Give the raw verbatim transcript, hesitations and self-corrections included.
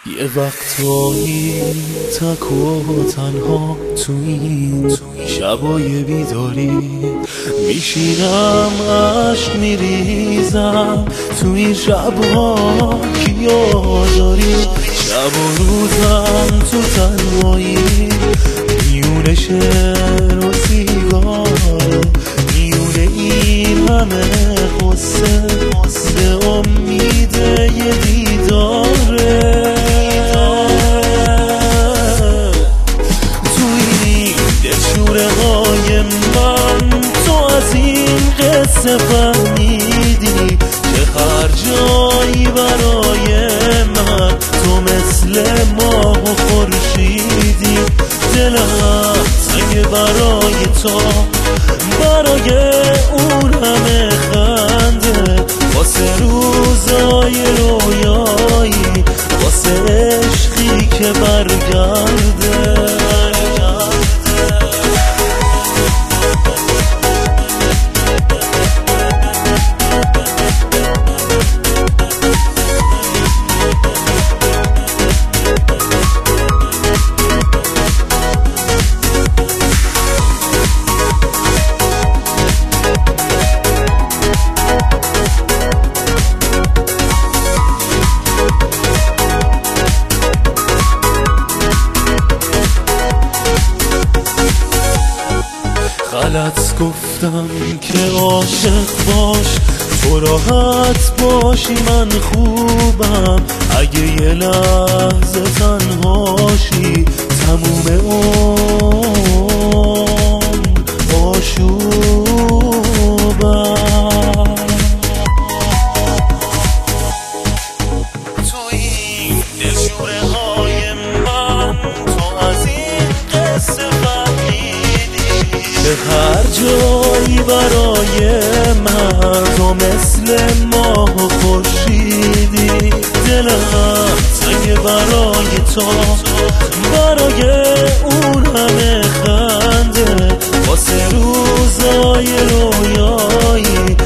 یه وقتایی تک و تنها تو این شبای بیداری میشینم، عشق میریزم تو این شبها که یاداری. شب و روزم تو تنهایی میونه شعر و سیگار، میونه این همه قصه به امید یه دیداره. دلشوره های من تو از این قصه فهمیدی که هر جایی برای من تو مثل ماه و خورشیدی. دلم تنگ برای تو، برای اون همه خنده، واسه روزای رویایی، واسه عشقی که برگرده. غلط گفتم که عاشق باش، تو راحت باشی من خوبم. اگه یه لحظه تنهاشی تموم عمر آشوبم. تو این دلشوره های من تو از این قصه به هر جایی برای من تو مثل ماه و خورشیدی. دلم تنگ برای تو، برای اون همه خنده، واسه روزای رویایی،